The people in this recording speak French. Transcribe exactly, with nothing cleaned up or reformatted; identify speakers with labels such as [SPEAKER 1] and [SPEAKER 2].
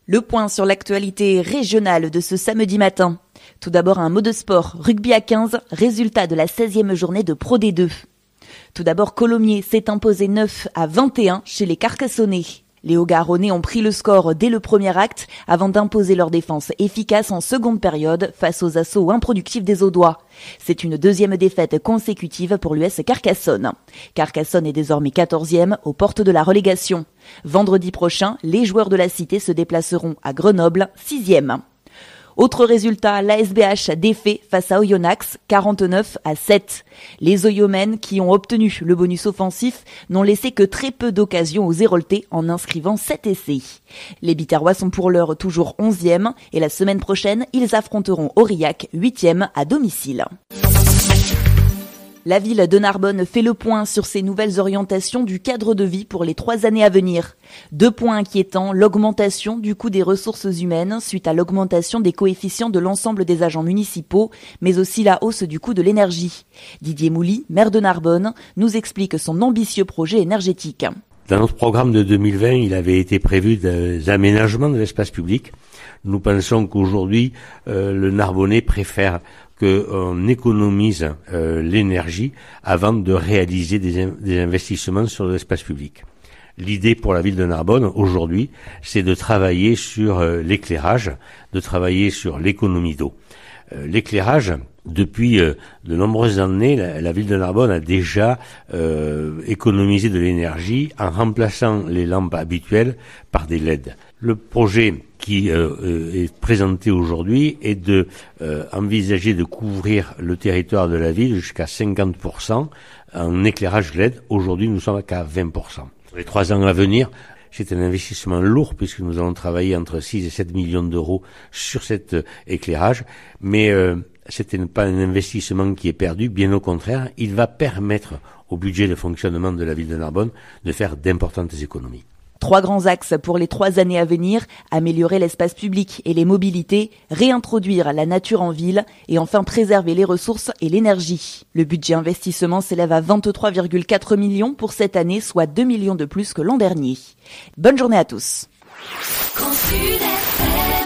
[SPEAKER 1] Le point sur l'actualité régionale de ce samedi matin. Tout d'abord un mot de sport, rugby à quinze, résultat de la seizième journée de Pro D deux. Tout d'abord Colomiers s'est imposé neuf à vingt et un chez les Carcassonnais. Les Haut-Garonnais ont pris le score dès le premier acte avant d'imposer leur défense efficace en seconde période face aux assauts improductifs des Audois. C'est une deuxième défaite consécutive pour l'U S Carcassonne. Carcassonne est désormais quatorzième aux portes de la relégation. Vendredi prochain, les joueurs de la Cité se déplaceront à Grenoble, sixième. Autre résultat, l'A S B H défait face à Oyonnax, quarante-neuf à sept. Les Oyomènes, qui ont obtenu le bonus offensif, n'ont laissé que très peu d'occasions aux Héroltais en inscrivant sept essais. Les Biterrois sont pour l'heure toujours onzième et la semaine prochaine, ils affronteront Aurillac, huitième à domicile. La ville de Narbonne fait le point sur ses nouvelles orientations du cadre de vie pour les trois années à venir. Deux points inquiétants, l'augmentation du coût des ressources humaines suite à l'augmentation des coefficients de l'ensemble des agents municipaux, mais aussi la hausse du coût de l'énergie. Didier Mouly, maire de Narbonne, nous explique son ambitieux projet énergétique.
[SPEAKER 2] Dans notre programme de deux mille vingt, il avait été prévu des aménagements de l'espace public. Nous pensons qu'aujourd'hui, euh, le Narbonnais préfère qu'on économise euh, l'énergie avant de réaliser des, in- des investissements sur l'espace public. L'idée pour la ville de Narbonne, aujourd'hui, c'est de travailler sur euh, l'éclairage, de travailler sur l'économie d'eau. Euh, l'éclairage, depuis euh, de nombreuses années, la, la ville de Narbonne a déjà euh, économisé de l'énergie en remplaçant les lampes habituelles par des L E D. Le projet qui euh, est présenté aujourd'hui est de euh, envisager de couvrir le territoire de la ville jusqu'à cinquante pour cent en éclairage L E D. Aujourd'hui, nous sommes qu'à vingt pour cent. Pour les trois ans à venir, c'est un investissement lourd puisque nous allons travailler entre six et sept millions d'euros sur cet euh, éclairage, mais euh, c'est pas un investissement qui est perdu, bien au contraire, il va permettre au budget de fonctionnement de la ville de Narbonne de faire d'importantes économies.
[SPEAKER 1] Trois grands axes pour les trois années à venir, améliorer l'espace public et les mobilités, réintroduire la nature en ville et enfin préserver les ressources et l'énergie. Le budget investissement s'élève à vingt-trois virgule quatre millions pour cette année, soit deux millions de plus que l'an dernier. Bonne journée à tous.